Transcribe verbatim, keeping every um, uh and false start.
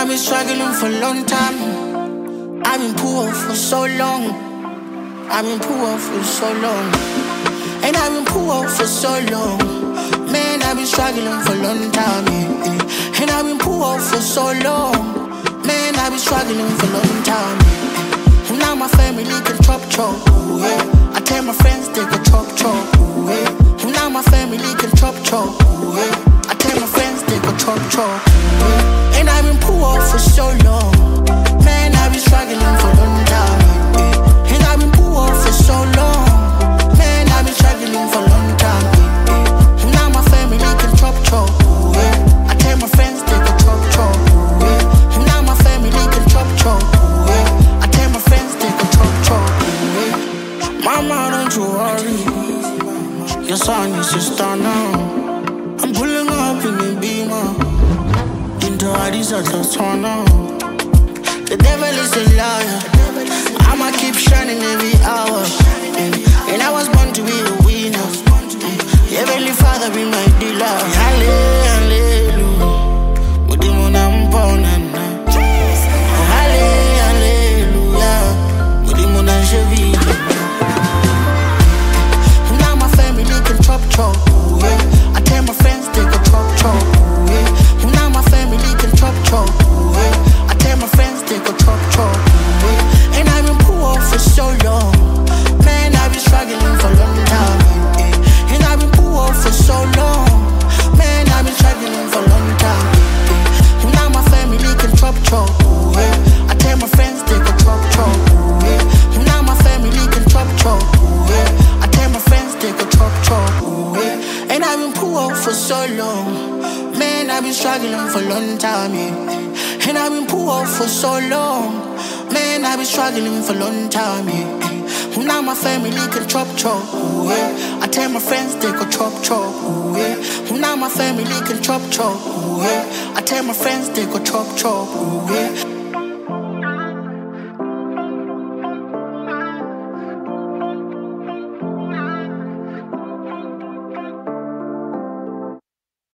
I've been struggling for a long time. I've been poor for so long. I've been poor for so long. And I've been poor for so long. Man, I've been struggling for a long time. Yeah, yeah. And I've been poor for so long. Man, I've been struggling for a long time. Yeah, yeah. And now my family can chop chop. Ooh, yeah. I tell my friends they can chop chop. Ooh, yeah. And now my family can chop chop. Ooh, yeah. I tell my friends they can chop chop. Ooh, yeah. And I've been poor for so long. Man, I've been struggling for a long time. Yeah, yeah. And I've been poor for so long. Man, I've been struggling for a long time. Yeah, yeah. And now my family can chop chop. Ooh, yeah. I tell my friends they can chop chop. Ooh, yeah. And now my family can chop chop. Ooh, yeah. I tell my friends they can chop chop. Ooh, yeah. Mama, don't you worry. Your son is your star now. I'm pulling up in the beamer. Into Addis Ababa. The devil is a liar. I'ma keep shining every hour. And, and I was born to be a winner. Heavenly Father be my dealer. Hallelujah. Mudimuna mponana. Hallelujah. Mudimuna shevi. Now my family can chop chop. I tell my friends they can chop chop. Now my family can chop chop. I tell my friends they go chop chop. And I've been poor for so long. Man, I've been struggling for a long time. And I've been poor for so long. Man, I've been struggling for a long time. And now my family can chop chop. I tell my friends they go chop chop. And now my family can chop chop. I tell my friends they go chop chop. And I've been poor for so long. Man, I've been struggling for a long time, yeah. And I've been poor for so long. Man, I've been struggling for a long time, yeah. Now my family can chop chop, ooh, yeah. I tell my friends they go chop chop, ooh, yeah. Now my family can chop chop, ooh, yeah. I tell my friends they go chop chop, ooh, yeah.